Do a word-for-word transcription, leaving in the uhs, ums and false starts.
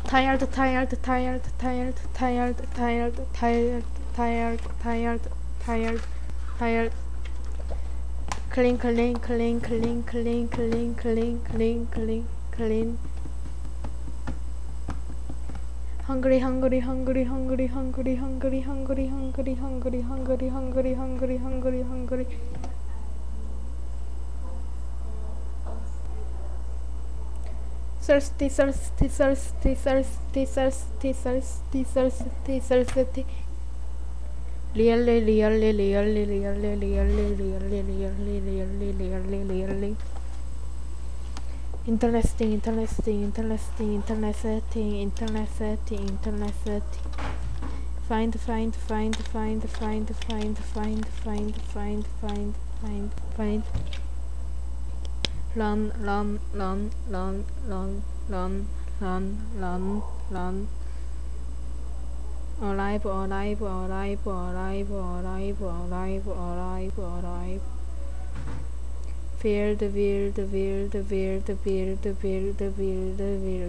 tired, tired, tired, tired, tired, tired, tired, tired, tired, tired, tired. Clean, clean, clean, clean, clean, clean, clean, clean, clean, clean. Hungry, hungry, hungry, hungry, hungry, hungry, hungry, hungry, hungry, hungry, hungry, hungry, hungry, hungry. Thirsty, thirsty, thirsty, thirsty, thirsty, thirsty, thirsty, thirsty. Really, really, really, really, really, really, really, really, really, really. Interesting, interesting, interesting, internet setting, internet setting, internet setting. Find, find, find, find, find, find, find, find, find, find, find, find. Run, run, run, run, run, run, run, run, run. Alive, alive, alive, alive, alive, alive, alive, alive. Weird, weird, weird, weird, weird, weird, weird, weird.